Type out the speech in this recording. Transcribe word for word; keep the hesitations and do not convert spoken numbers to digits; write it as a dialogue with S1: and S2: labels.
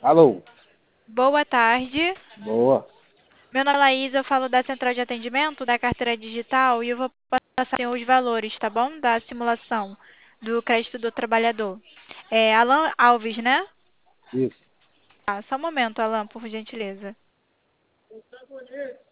S1: Alô,
S2: Boa tarde.
S1: boa.
S2: Meu nome é Laís, eu falo da central de atendimento da carteira digital e eu vou passar assim, os valores, tá bom? Da simulação do crédito do trabalhador. É Alan Alves, né?
S1: Isso.
S2: Ah, só um momento, Alan, por gentileza.